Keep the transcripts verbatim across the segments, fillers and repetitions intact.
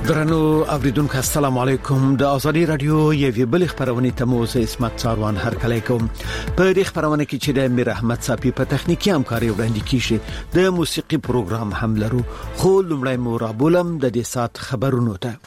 درنو اوریدونکو السلام علیکم د ازادي رادیو یوه بل خبرونه تموز اسمت څاروان هر کله کوم په دې خبرونه کې چې د امیر احمد صافي په تخنیکی همکاري وړاندې کیږي د موسیقي پروګرام هم لرو خو لمړی مورابولم د دې سات خبرونو ته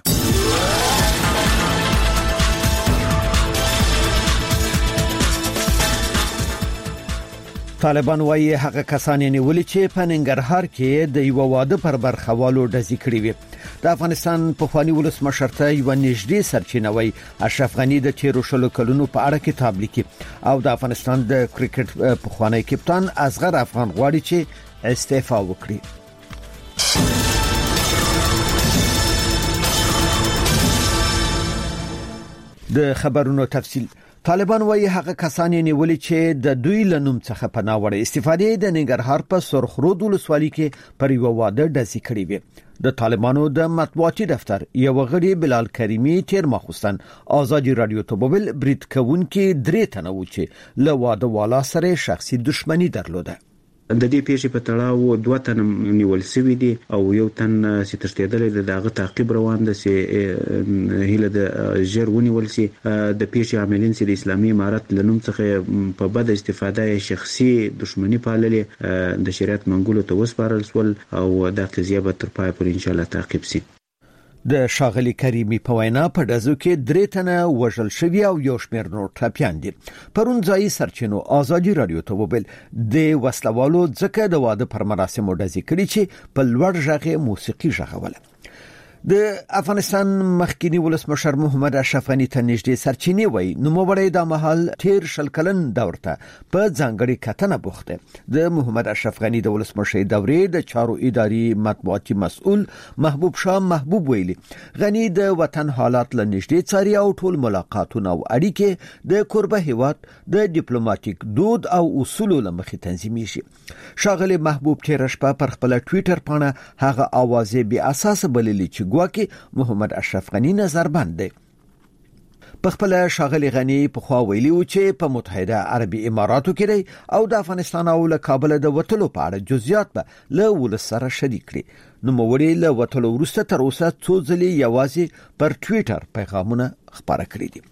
طالبان وايي هغه کسان نیولي چې په ننګرهار کې د یو واده پر برخوالو ډزې کړې وي د افغانستان په خواني ولسمشر ته یو نږدې سرچینه وای اشرف غنی د تیرو شلو کلونو په اړه کتاب لیکي او د افغانستان د کرکټ په خوانی کپتان اصغر افغان غواړي چې استعفا وکړي د خبرونو تفصیل طالبان وايي هغه کسان نیولي چې د دوی لنوم څخه پناه وړي استفاده د ننګرهار په سرخرود ولسوالۍ کې پر یو واده ډزې کړې وي د طالبانو د مطبوعاتي دفتر یو غړي بلال کریمی تیر مخستان آزادي رادیو ته بوبل بریټ کون کې درې تنه و چې له واده والا سره شخصي دښمنی درلوده د دې پیښې په تړاو دوه تن نیول شوی دي او یو تن چې ترتیدل د دغه تعقیب روان دي چې هله د جر ونیول سي د پیښې عاملین چې د اسلامي امارت لنوم څخه په بد استفاده شخصي دښمنی پاللې د شریعت منګولو ته وسپارل سول او د قضیه به تر پای پورې ان شاء الله تعقیب سي د شاغلی کریمی په وینا په دزو کې درې تنه وژل شوی او یو شمېر نور ټپيان دي پرون ځای سرچینو آزادي رادیو ته وبل د وسلوالو ځکه د واده پر مراسمو ډزې کړي چې په لوړ ژغه موسیقي ژغوله د افغانستان مخکینی ولسمشر محمد اشرف غنی ته نږدې سرچینی وای نو موړی د محل تیر شل کلن دورته په ځانګړي کتنه بوخته د محمد اشرف غنی د ولسمشر دورې د چارو اداري مطبوعاتي مسؤل محبوب شاه محبوب ویلي غنی د وطن حالات ل نږدې څاري او ټول ملاقاتونه او اړیکې د قربه هیواد د ډیپلوماټیک دود او اصول لمخې تنظیمي شي شاغلی محبوب تیر شپه پر خپل ټوئیټر باندې هغه اوازې بي اساس بللی چې ګواکي محمد اشرف غنی نظر بند دی په خپل شاغلی غنی په خوا ویلی و چې په متحده عربي اماراتو کې او د افغانستان او له کابل د وټلو په اړه جزئیات به له ولسره شریک کړي نو موړي له وټلو وروسته تر اوسه څو ځلې یوازې پر ټوئیټر پیغامونه خبره کړي دي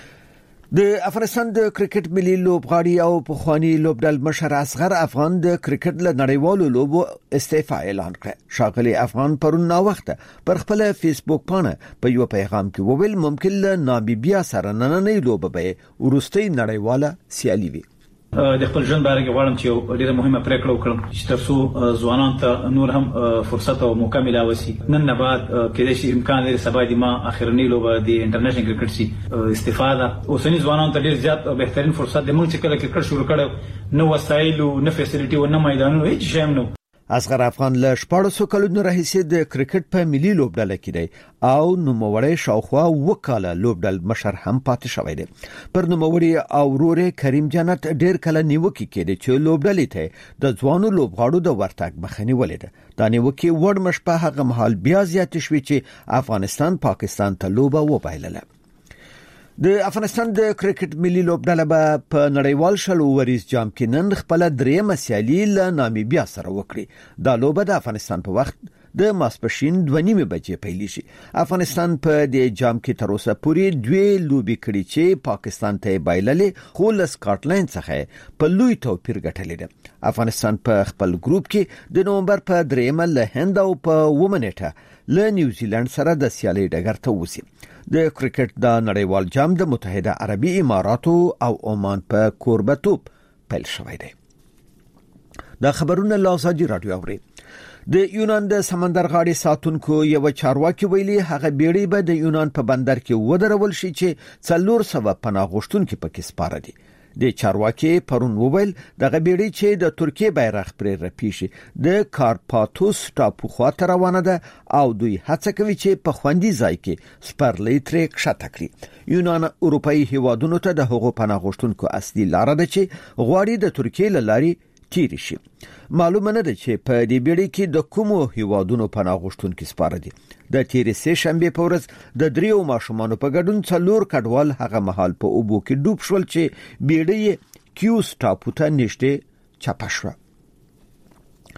د افغانستان د کرکټ ملي لوبغاړي او په خواني لوبډل مشر اصغر افغان د کرکټ له نړیوالو لوبو استعفا اعلان کړ شاغلی افغان پرون نا وخت پر خپل فیسبوک باندې په یو پیغام کې وویل ممکن له نامبیا سره نننې لوب به ورستۍ نړیواله سیالي وي د خپل ژوند باره کې غواړم چې ډیره مهمه پریکړه وکړم چې ترڅو ځوانان ته نور هم فرصت او موقع ملاوي شي نن نه بعد کېدای شي امکان لري سبا د ما اخرنی لوبه د انټرنیشنل کرکټ سي استفاده اوسنی ځوانان ته ډیر زیات بهترین فرصت د موږ چې کله کرکټ شروع کړو نو وسایل او نه فیسیلیټي او نه میدانونه هیڅ شی نه اصغر افغان له شپږ کلونو راهیسې د کرکټ په ملي لوبډله کې دی او نوموړی شاوخوا وکاله لوبډل مشر هم پاتې شوی دی پر نوموړی او ورور کریم جنت ډیر کله نیوکه کړي چې لوبډلې ته د ځوانو لوبغاړو د ورتګ مخنی ولید دا نیوکه وړ مش په هغه محل بیا زیات شوی چې افغانستان پاکستان ته لوبه وبایلله د افغانستان د کرکټ ملي لوبډله به په نړیوال شل اوریز جام کې نن خپل درېمه سیالي له نامیبیا سره وکړي دا لوبه د افغانستان په وخت د ماسپښین دوه نیمه بجې پیل شي افغانستان په دې جام کې تر اوسه پورې دوه لوبي کړي چې پاکستان ته بایللې خو له سکاټلند څخه په لوی توپیر ګټلې ده افغانستان په خپل ګروپ کې د نومبر په درېمه له هند او په ومنټه له نیوزیلند سره د سیالي ډګر ته وسی د کرکټ د نړیوال جام د متحده عربي اماراتو او عمان په کوربتوب پیل شوی دی دا خبرونه لازادي رادیو اوري د یونان د سمندر غاړي ساتونکو یو چارواکي ویلي هغه بیړۍ به د یونان په بندر کې ودرول شي چې څلور سوه پناه غوښتونکو پکې سپاره دي د چارواکي پرون وویل دغه بیړۍ چې د ترکیه بیرغ پرې رپیشي د کارپاتوس ټاپو خواته روانه ده او دوی هڅه کوي چې په خوندي ځای کې سپرلې ترې کښته کړي یونان اروپאי هیوادونو ته د هغو پناه غوښتونکو اصلي لار ده چې غواړي د ترکیه لاري تیر شي معلومه نه ده چې په دې بیړۍ کې د کومو هیوادونو پناه غوښتونکو سپاره دي د تیر سه شنبه په ورځ د دریو ماشومانو په ګډون څلور کډوال هغه مهال په اوبو کې ډوب شول چې بیړۍ کیوس ټاپو ته نږدې چپه شوه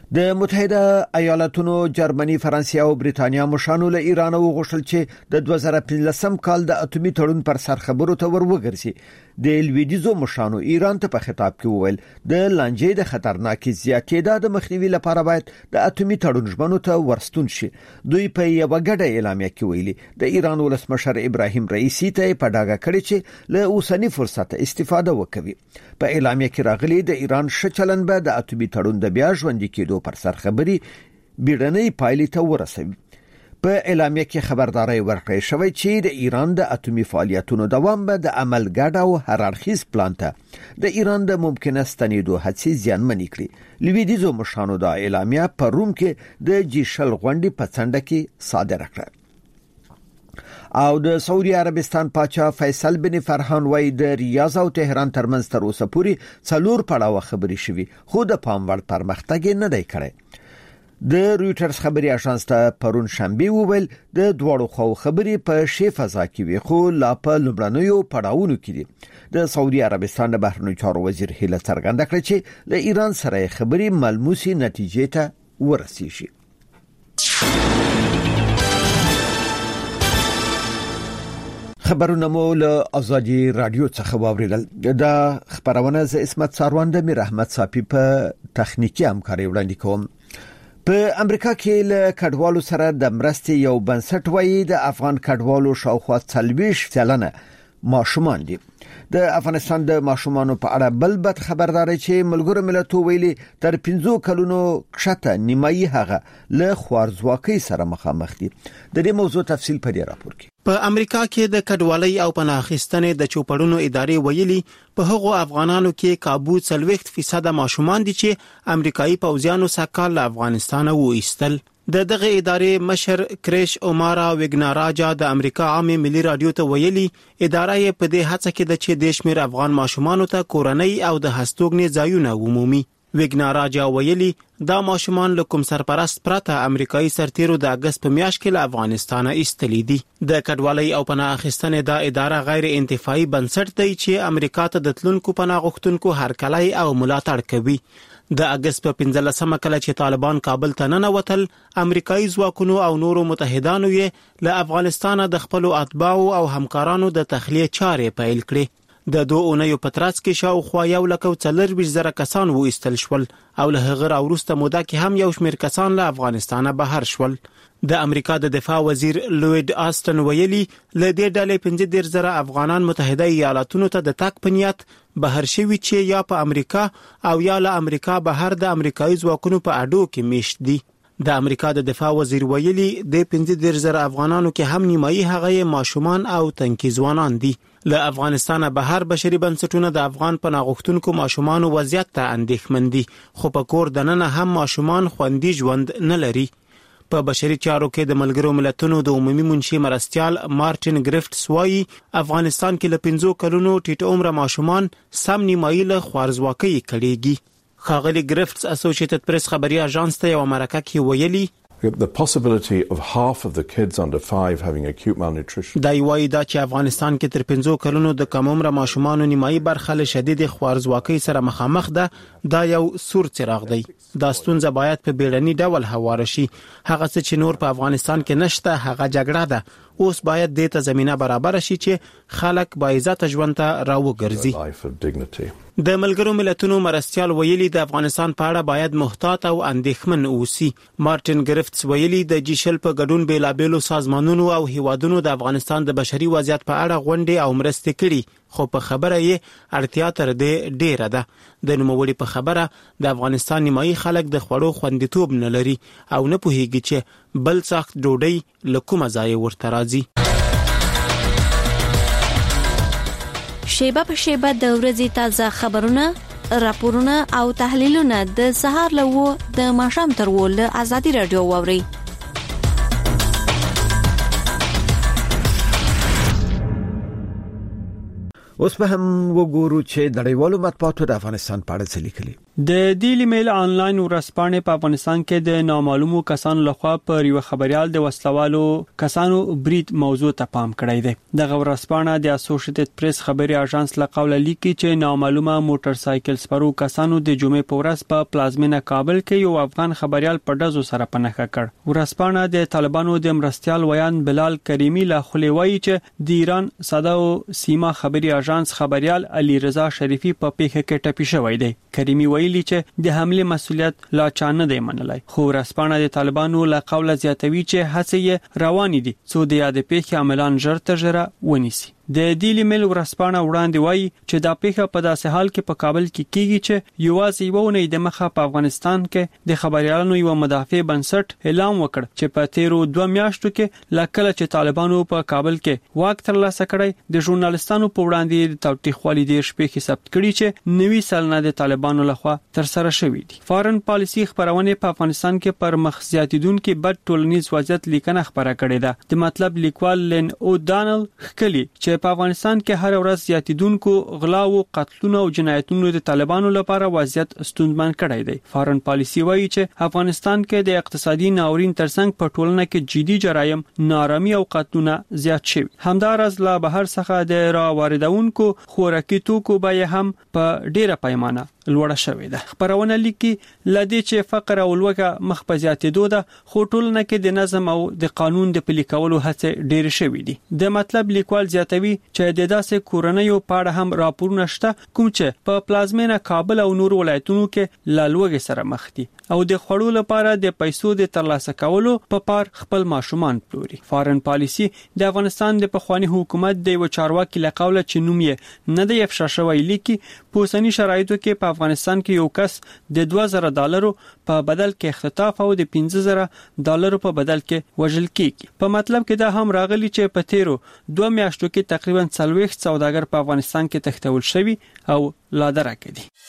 د متحده ایالاتونو، جرمني، فرانسې او بریتانیا مشانو له ایران وغوښتل چې د دوه زره پنځلسم کال د اټومي تړون پر سر خبرو ته وروګرځي. د لویدیزو مشانو ایران ته په خطاب کې وویل د لانجې د خطرناکي زیاتېدا د مخنیوي لپاره باید د اټومي تړون ژمنو ته ورستون شي. دوی په یو غډه اعلامیه کې ویلي د ایران ولسمشر ابراهیم رئیسی ته په ډاګه کړی چې له اوسنی فرصت استفاده وکړي. په اعلامیه کې راغلي د ایران شچلن به د اټومي تړون د بیا ژوندۍ کېدو پر سر خبري بیړنۍ پایلې ته ورسوي. په اعلامیه کې خبرداري ورکړې شوې چې د ایران د اټومي فعالیتونو دوام به د عمل ګډ او هررخیز پلان ته د ایران د ممکنه ستنېدو هڅې زیانمنې کړې. لویدیزو مشانو د اعلامیه په روم کې د جیشل غونډې په څنډه کې صادره کړه. او د سعودي عربستان پاچا فیصل بن فرحان وای د ریاض او تهران ترمنځ تر اوسه پورې څلور پړاو خبري شوي خو د پام وړ پرمختګ نه دی کړی. د رويټرز خبري اژانس ته پرون شنبه وویل د دوړو خو خبري په شی فضا کې وي خو لا په لومړنیو پړاوونو کې دي. د سعودي عربستان د بهرنیو چارو وزیر هیله څرګنده کړې چې له ایران سره خبري ملموسي نتیجې ته ورسیږي. خبرونه مو له ازادي رادیو څخه واوریدل. دا خبرونه ز اسمت ساروند میر احمد صافي په تخنیکی همکاري وړاندې کوم. په امریکا کې له کډوالو سره د مرستې یو بنسټ وایي د افغان کډوالو شاوخوا څلويش سلنه ماشومان دي. د افغانستان د ماشومانو په اړه بل بد خبرداري چې ملګرو ملتونو ویلي تر پنځو کلونو کښته نیمایي هغه له خوارزواکۍ سره مخامخ دي. د دې موضوع تفصیل په دې راپور کې. په امریکا کې د کډوالۍ او پناه اخیستنې د چوپړونو ادارې ویلي په هغو افغانانو کې کابو څلويخت فیصد ماشومان دي چې امریکایي پوځیانو څخه له افغانستان وایستل. د دغه ادارې مشر کریش اومارا وګناراجا د امریکا عامه ملي رادیو ته ویلي اداره یې په دې هڅه کې د چې د شمیر افغان ماشومانو ته کورنۍ او د هستوګنې ځایونه عمومي. وګناراجا ویلي دا ماشومان له کوم سرپرست پرته امریکایي سرتیرو د اگست په میاشت کې له افغانستانه ایستلي دي. د کډوالۍ او پناه اخیستنې دا اداره غیر انتفاعي بنسټ دی چې امریکا ته د تلونکو پناه غوښتونکو هرکلی او ملاتړ کوي. د اگست په پنځلسمه کله چې طالبان کابل ته ننوتل، امریکایي ځواکونو او نورو متحدانو یې له افغانستانه د خپل اتباعو او همکارانو د تخلیه چارې پیل کړې. د دوه اونیو په ترڅ کې شاوخوا یو لک او څلورویشت زره کسان وایستل شول او له هغه وروسته موده کې هم یو شمېر کسان له افغانستانه بهر شول. د امریکا د دفاع وزیر لوید آستن ویلي له دې ډلې پنځه دېرش زره افغانان متحده ایالاتونو ته د تګ په نیت بهر شوي چې یا په امریکا او یا له امریکا بهر د امریکایي ځواکونو په اډو کې میشت دي. د امریکا د دفاع وزیر ویلي د پنځه دېرش زره افغانانو کې هم نیمایي هغه ماشومان او تنکي ځوانان دي. له افغانستانه بهر بشري بنسټونه د افغان پناه غوښتونکو ماشومانو وضعیت ته اندېښمن دي خو په کور دننه هم ماشومان خوندي ژوند نه لري. په بشري چارو کې د ملګرو ملتونو د عمومي منشي مرستيال مارټین ګریفټس وایي افغانستان کې له پنځو کلونو ټیټ عمره ماشومان سم نیمایي له خوارزواکۍ کړيږي. خاغلی ګریفټس اسوسییټډ پریس خبري اژانس ته یو مرکه کې ویلي The possibility of half of the kids under five having acute malnutrition. دا یوایي دا چې افغانستان کې تر پنځو کلونو د کم عمره ماشومانو نیمایي برخه له شدید خوارزواکۍ سره مخامخ ده. دا یو سور څراغ دی. دا ستونزه باید په بیړني ډول هوار شي. هغه څه چې نور په افغانستان کې نشته هغه جګړه ده. اوس باید د ته زمينه برابر شي چې خلک با عزت ژوند ته راوګرځي. د ملګرو ملتونو مرستيال ویلي د افغانستان په اړه باید محتاط او اندېښمن اوسي. مارټین ګریفټس ویلي د جیشل په ګډون بیلابېلو سازمانونو او هیوادونو د افغانستان د بشري وضعیت په اړه غونډې او مرستې کړي خو په خبره یې اړتیا تر دې ډیره ده. د نوموړي په خبره د افغانستان نیمایي خلک د خوړو خوندیتوب نه لري او نه پوهیږي چې بل سخت ډوډۍ له کومه ځای ورته راځي. شیبه په شیبه د ورځې تازه خبرونه، راپورونه او تحلیلونه د سهار لوو د ماښام تر ول ازادي رادیو ووري. اوس به هم وګورو چې د نړیوالو مطبوعاتو د افغانستان په اړه څه لیکلي. د ډیلی میل انلاین ورځپاڼې په افغانستان کې د نامعلومو کسانو لخوا پر یو خبريال د وسلوالو کسانو برید موضوع ته پام کړی دی. دغه ورځپاڼه د اسوسییټډ پریس خبري اژانس له قوله لیکي چې نامعلومه موټر سایکل سپرو کسانو د جمعې په ورځ په پلازمینه کابل کې یو افغان خبريال په ډزو سره پنهخه کړ. ورځپاڼه د طالبانو د مرستيال ویان بلال کریمی له خلې وایي چې د ایران ساده او سیما خبري اژانس خبريال علي رضا شریفي په پیښه کې ټپي شوی دی. کریمی وایي چې د حمله مسولیت لا چانه دی منلای. خو رسپانه د طالبانو له قوله زیاتوي چې هڅې روان دي څو د یاد پیښې عملان ژر تر ژره ونیسي. د ډیلی میل ورځپاڼه وړاندې وایي چې دا پیښه په داسې حال کې په کابل کې کیږي چې یوازې یو نه د مخه په افغانستان کې د خبريالانو یو مدافع بنسټ اعلان وکړ چې په تیرو دوه میاشتو کې لکه چې طالبانو په کابل کې واک ترلاسه کړی د ژورنالستانو په وړاندې د تاوتریخوالي د شپې ثبت کړي چې نوي سلنه د طالبانو لخوا تر سره شوې دي. فارن پالیسی خبرونه په افغانستان کې پر مخ زیاتیدونکو بد ټولنیز وضعیت لیکنه خبره کړې ده. د مطلب لیکوال لین او دانل خکلی چې په افغانستان کې هر ورځ زیاتیدونکو غلا او قتلونو او جنایتونو د طالبانو لپاره وضعیت ستونزمن کړی دی. فارن پالیسی وایي چې افغانستان کې د اقتصادي ناورین ترڅنګ په ټولنه کې جدي جرایم، نارامي او قتلونه زیات شوي. همدارس لا بهر څخه د را واردونکو خوراکي توکو بیه هم په ډیره پیمانه لوړه شوې ده. خبرونه لیکي لدې چې فقر او لوږه مخ په زیاتېدو ده، خو ټولنه کې د نظم او د قانون د پلي کولو هڅې ډېر شوې دي. د مطلب لیکوال زیاتوي چې د داسې کورنیو په اړه هم راپورونه شته کوم چې په پلازمینه کابل او نور ولایتونو کې له لوږې سره مخ دي او د خوړو لپاره د پیسو د ترلاسه کولو په پار خپل ماشومان پلوري. فارن پالیسی د افغانستان د پخوانی حکومت د یو چارواکي له قوله چې نوم یې نه دی افشا شوی لیکي په اوسنی شرایطو کې په افغانستان کې یو کس د دوه زره ډالرو په بدل کې اختطاف او د پنځه زره ډالرو په بدل کې وژل کیږي. په مطلب کې دا هم راغلی چې په تیرو دوه میاشتو کې تقریبا څلوېښت سوداګر په افغانستان کې تښتول شوي او لا درکه دي.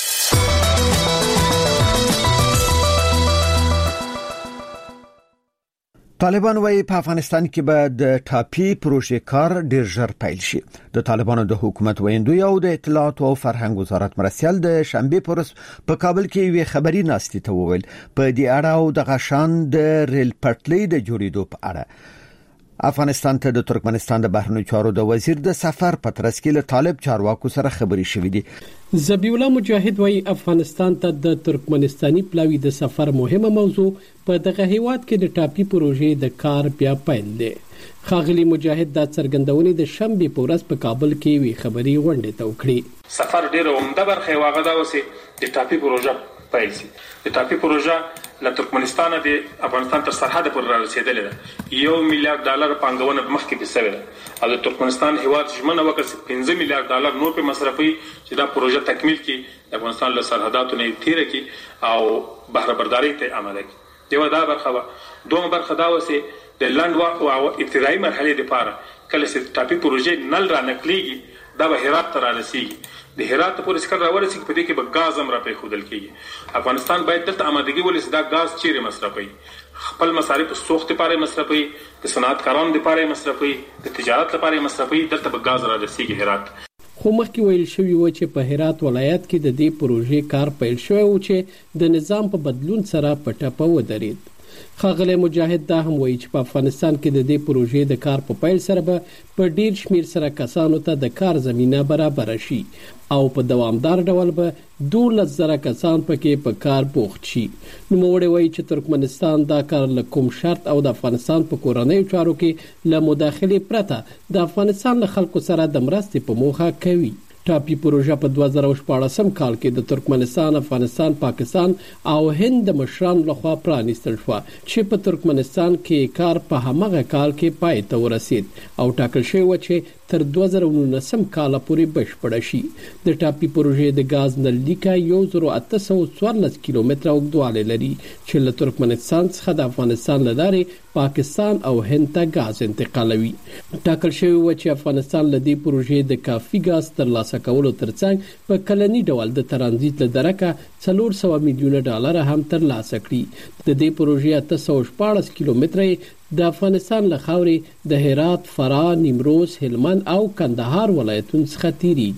طالبان وايي په افغانستان کې به د ټاپي پروژې کار ډیر ژر پیل شي. د طالبانو د حکومت ویندوی او د اطلاعات او فرهنګ وزارت مرستيال د شنبه پورس په کابل کې وی خبري ناستي ته وویل په دې اړه او د غشان د ریل پټلۍ د جوړېدو په اړه. افغانستان ته د ترکمنستان د بهرنیو چارو د وزیر د سفر په ترڅ کې له طالب چارواکو سره خبري شوې دي. ذبیح الله مجاهد وايي افغانستان ته د ترکمنستاني پلاوی د سفر مهمه موضوع په دغه هیواد کې د ټاپي پروژې د کار بیا پیل دی. خاغلی مجاهد د څرګندونې د شنبه په ورځ په کابل کې وی خبري غونډه ته وکړي. سفر ډیره عمده برخه واغه دا وسه د ټاپي پروژه پیل شي. د ټاپي پروژه له ترکمنستان د افغانستان تر سرحد پورې رارسېدلې ده. یو میلیارډ ډالر پانګونه مخکې پسوي ده او د ترکمنستان هیواد ژمنه وکړه چې پنځه میلیارډ ډالر نور په مصرفي چې دا پروژه تکمیل کړي د افغانستان له سرحداتو نه تیر کړي او بهره برداري ته عمل کړي. یو دا برخه دوه برخه دا وسه د لند او ابتدایي مرحله لپاره کله چې ټاپي پروژه نل را نقليږي دا به هرات ته رارسیږي. د هرات پورې سکر راورسي په دې کې به غاز هم را په خودل کېږي. افغانستان باید دلته آمادګي ولې دا غاز چیرې مصرفي، خپل مصارف سوخت لپاره مصرفي، د صنعتکارانو لپاره مصرفي، د تجارت لپاره مصرفي، دلته به غاز را رسیږي هرات. خو مخکې ویل شوی و چې په هرات ولایت کې د دې پروژې کار پیل شوی او چې د نظام په بدلون سره په ټپه ودرېد. خاغلی مجاهد دا هم وایي چې په افغانستان کې د دې پروژې د کار په پیل سره به په ډیر شمیر سره کسانو ته د کار زمينه برابر شي او په دوامدار ډول به دولس زره کسان پکې په کار بوخت شي. نو موږ وایي چې ترکمنستان دا کار له کوم شرط او د افغانستان په کورنۍ چارو کې له مداخله پرته د افغانستان له خلکو سره د مرستې په موخه کوي. ټاپي پروژه په دوه زره شپاړسم کال کې د ترکمنستان، افغانستان، پاکستان او هند د مشرانو لخوا پرانیستل شو چې په ترکمنستان کې کار په همغه کال کې پای ته ورسید او ټاکل شوی و چې تر دوه زره نولسم کال پورې بشپړ شي. د ټاپي پروژې د غاز نل لیکه یو زره اته سوه څوارلس کیلومتره اوږدوالی لري چې له ترکمنستان څخه د افغانستان له لارې پاکستان او هند ته غاز انتقالوي. ټاکل شوی و چې افغانستان له دې پروژې د کافي غاز ترلاسه کولو ترڅنګ په کلنی ډول د ترانزیت له درکه څلور سوه میلیونه ډالر هم ترلاسه کړي. د دې پروژې اته سوه شپاړس کیلومتره د افغانستان له خاورې د هرات، فراه، نیمروز، هلمند او کندهار ولایتونو څخه تیریږي.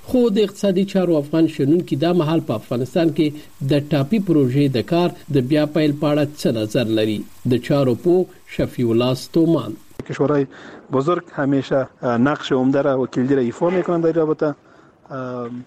خو د اقتصادي چارو افغان شنونکو د مهال په افغانستان کې د ټاپي پروژې د کار د بیا پیل په اړه څه نظر لري. د چارو په شفیع الله ستومان کشورهای بزرگ همیشه نقش عمده را و کلیدی را ایفا میکنند در رابطه